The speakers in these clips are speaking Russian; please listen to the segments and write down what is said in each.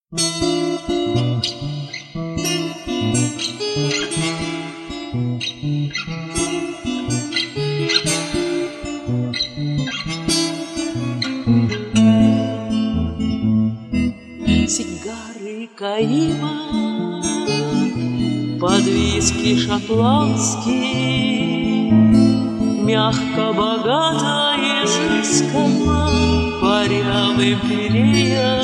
Сигары Каима под виски шотландский, мягко, богато, изысканно паря в империях.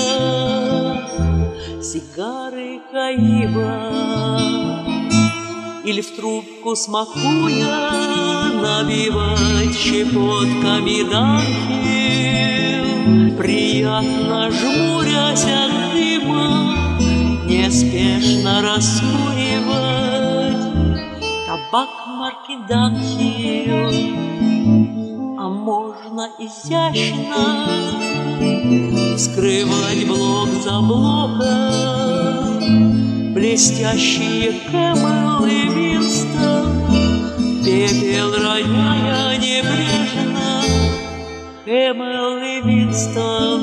Сигары Каима или в трубку смакуя набивать щепотками данхи, приятно жмурясь от дыма, неспешно раскуривать табак марки Данхил. А можно изящно вскрывать блок за блоком блестящие Кэмэл и Винстон, пепел роняя небрежно. Кэмэл и Винстон.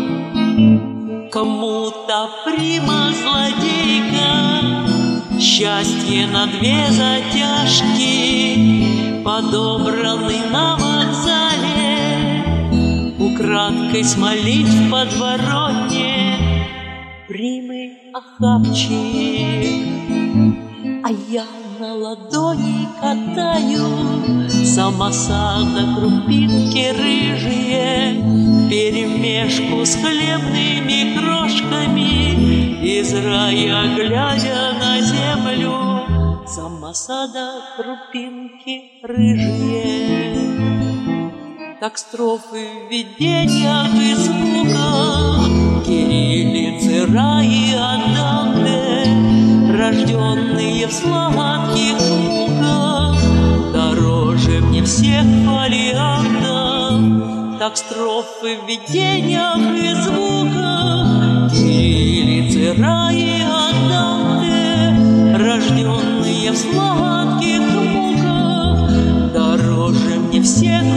Кому-то прима злодейка, счастье на две затяжки, подобранный на вокзале, украдкой смолить в подворотне примы охапчик. А я на ладони катаю самосада крупинки рыжие, вперемешку с хлебными крошками, из рая глядя на землю. Самосада крупинки рыжие. Так строфы в видениях и звуках, кириллицы Раи Анданте, рожденные в сладких муках, дороже мне всех фолиантов. Так строфы в видениях и звуках, кириллицы Раи Анданте, рожденные в сладких муках, дороже мне всех